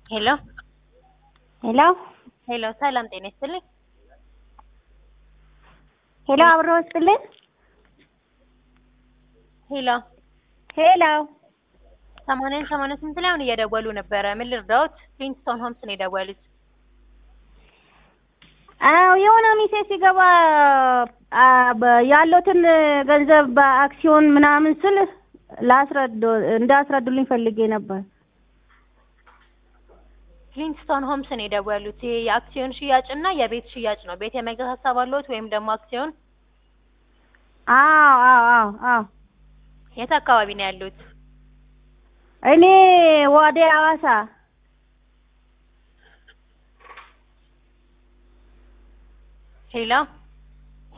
ሄሎ ሄሎ ሄሎ፣ ሰላም ጤና ይስጥልኝ። ሄሎ አብሮ ወስጥልኝ። ሄሎ ሄሎ 88 ላይ አሁን እየደወሉ ነበረ። ምን ልርዳዎት? ሊንክስቶን ሆምስ ነው የደወሉት። አዎ የሆነ ሜሴጅ ሲገባ ያለውትን ገንዘብ በአክሲዮን ምናምን ስል እንዳስረዱልኝ ፈልጌ ነበር። ሊንክስቶን ሆምስ ነው የደወሉት። ይሄ የአክሲዮን ሽያጭና የቤት ሽያጭ ነው። ቤት የመግዛት ሀሳብ አለዎት ወይም ደግሞ አክሲዮን? አዎ አዎ አዎ አዎ። የት አካባቢ ነው ያሉት? እኔ ወደ ሐዋሳ። ሄሎ